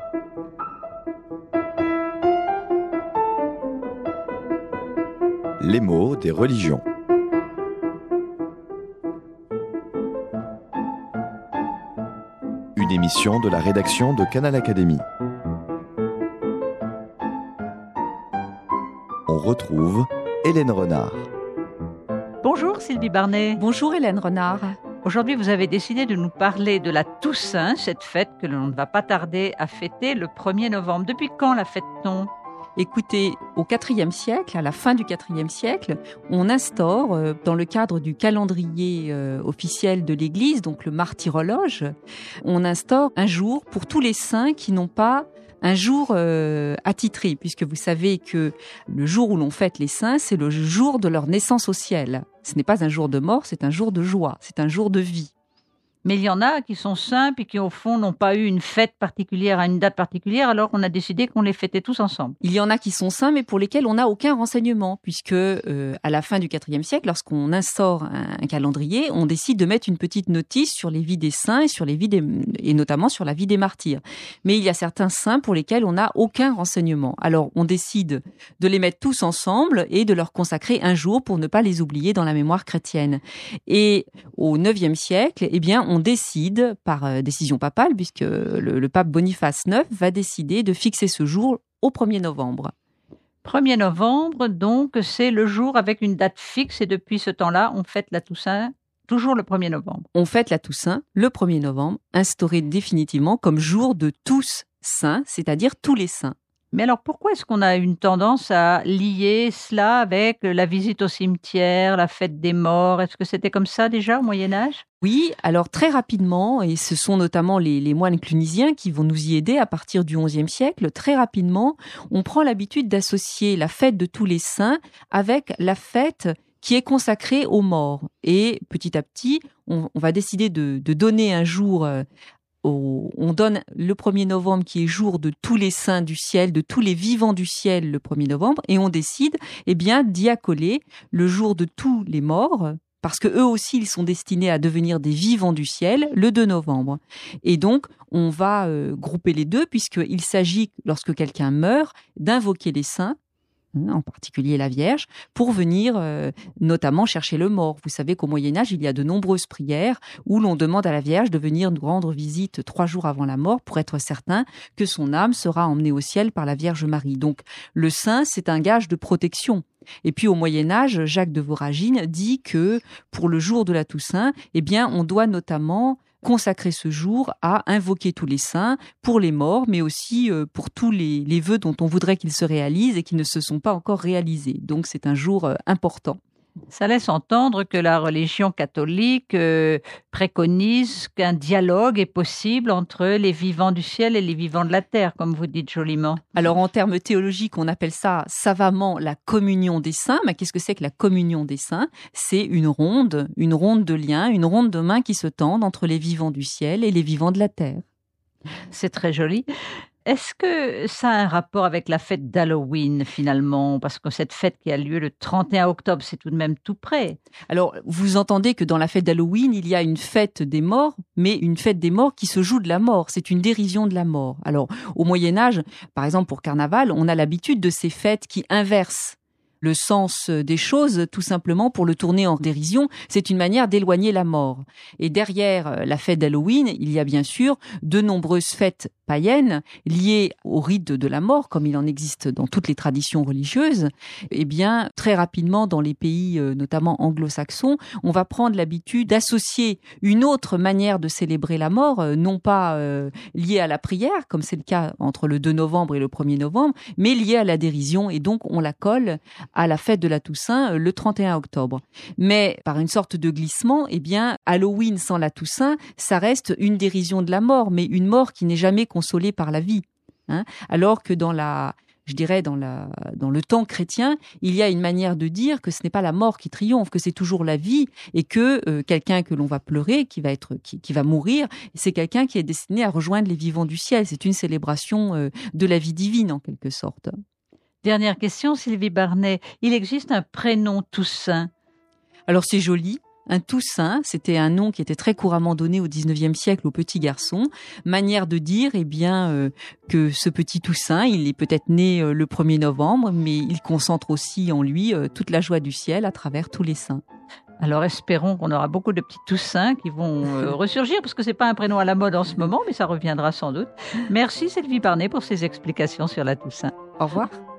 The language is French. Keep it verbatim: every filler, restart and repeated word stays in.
Les mots des religions. Une émission de la rédaction de Canal Académie. On retrouve Hélène Renard. Bonjour Sylvie Barnet. Bonjour Hélène Renard. Aujourd'hui, vous avez décidé de nous parler de la Toussaint, cette fête que l'on ne va pas tarder à fêter le premier novembre. Depuis quand la fête-t-on ? Écoutez, au quatrième siècle, à la fin du quatrième siècle, on instaure, euh, dans le cadre du calendrier euh, officiel de l'Église, donc le martyrologe, on instaure un jour pour tous les saints qui n'ont pas un jour euh, attitré, puisque vous savez que le jour où l'on fête les saints, c'est le jour de leur naissance au ciel. Ce n'est pas un jour de mort, c'est un jour de joie, c'est un jour de vie. Mais il y en a qui sont saints et qui, au fond, n'ont pas eu une fête particulière à une date particulière, alors on a décidé qu'on les fêtait tous ensemble. Il y en a qui sont saints, mais pour lesquels on n'a aucun renseignement, puisque euh, à la fin du quatrième siècle, lorsqu'on instaure un, un calendrier, on décide de mettre une petite notice sur les vies des saints et, sur les vies des, et notamment sur la vie des martyrs. Mais il y a certains saints pour lesquels on n'a aucun renseignement. Alors on décide de les mettre tous ensemble et de leur consacrer un jour pour ne pas les oublier dans la mémoire chrétienne. Et au neuvième siècle, eh bien, on décide, par décision papale, puisque le, le pape Boniface neuf va décider de fixer ce jour au premier novembre. premier novembre, donc, c'est le jour avec une date fixe et depuis ce temps-là, on fête la Toussaint toujours le premier novembre. On fête la Toussaint le premier novembre, instauré définitivement comme jour de tous saints, c'est-à-dire tous les saints. Mais alors, pourquoi est-ce qu'on a une tendance à lier cela avec la visite au cimetière, la fête des morts ? Est-ce que c'était comme ça déjà au Moyen-Âge ? Oui, alors très rapidement, et ce sont notamment les, les moines clunisiens qui vont nous y aider à partir du onzième siècle, très rapidement, on prend l'habitude d'associer la fête de tous les saints avec la fête qui est consacrée aux morts. Et petit à petit, on, on va décider de, de donner un jour... Euh, On donne le premier novembre qui est jour de tous les saints du ciel, de tous les vivants du ciel le premier novembre, et on décide eh bien, d'y accoler le jour de tous les morts, parce que eux aussi ils sont destinés à devenir des vivants du ciel le deux novembre. Et donc on va euh, grouper les deux, puisqu'il s'agit, lorsque quelqu'un meurt, d'invoquer les saints, en particulier la Vierge, pour venir euh, notamment chercher le mort. Vous savez qu'au Moyen-Âge, il y a de nombreuses prières où l'on demande à la Vierge de venir nous rendre visite trois jours avant la mort pour être certain que son âme sera emmenée au ciel par la Vierge Marie. Donc le saint, c'est un gage de protection. Et puis au Moyen-Âge, Jacques de Voragine dit que pour le jour de la Toussaint, eh bien, on doit notamment consacrer ce jour à invoquer tous les saints pour les morts, mais aussi pour tous les, les vœux dont on voudrait qu'ils se réalisent et qui ne se sont pas encore réalisés. Donc c'est un jour important. Ça laisse entendre que la religion catholique euh, préconise qu'un dialogue est possible entre les vivants du ciel et les vivants de la terre, comme vous dites joliment. Alors en termes théologiques, on appelle ça savamment la communion des saints. Mais qu'est-ce que c'est que la communion des saints ? C'est une ronde, une ronde de liens, une ronde de mains qui se tendent entre les vivants du ciel et les vivants de la terre. C'est très joli. Est-ce que ça a un rapport avec la fête d'Halloween finalement ? Parce que cette fête qui a lieu le trente et un octobre, c'est tout de même tout près. Alors, vous entendez que dans la fête d'Halloween, il y a une fête des morts, mais une fête des morts qui se joue de la mort. C'est une dérision de la mort. Alors, au Moyen-Âge, par exemple pour Carnaval, on a l'habitude de ces fêtes qui inversent le sens des choses, tout simplement pour le tourner en dérision. C'est une manière d'éloigner la mort. Et derrière la fête d'Halloween, il y a bien sûr de nombreuses fêtes païennes liées au rite de la mort, comme il en existe dans toutes les traditions religieuses. Eh bien, très rapidement, dans les pays euh, notamment anglo-saxons, on va prendre l'habitude d'associer une autre manière de célébrer la mort, euh, non pas euh, liée à la prière, comme c'est le cas entre le deux novembre et le premier novembre, mais liée à la dérision. Et donc, on la colle à la fête de la Toussaint le trente et un octobre. Mais par une sorte de glissement, eh bien, Halloween sans la Toussaint, ça reste une dérision de la mort, mais une mort qui n'est jamais consolée par la vie. Hein, alors que dans la, je dirais, dans, la, dans le temps chrétien, il y a une manière de dire que ce n'est pas la mort qui triomphe, que c'est toujours la vie, et que euh, quelqu'un que l'on va pleurer, qui va, être, qui, qui va mourir, c'est quelqu'un qui est destiné à rejoindre les vivants du ciel. C'est une célébration euh, de la vie divine, en quelque sorte. Dernière question, Sylvie Barnet. Il existe un prénom Toussaint ? Alors c'est joli. Un Toussaint, c'était un nom qui était très couramment donné au dix-neuvième siècle aux petits garçons. Manière de dire, eh bien, euh, que ce petit Toussaint, il est peut-être né euh, le premier novembre, mais il concentre aussi en lui euh, toute la joie du ciel à travers tous les saints. Alors espérons qu'on aura beaucoup de petits Toussaints qui vont euh, ressurgir, parce que c'est pas un prénom à la mode en ce moment, mais ça reviendra sans doute. Merci Sylvie Parnet pour ces explications sur la Toussaint. Au revoir.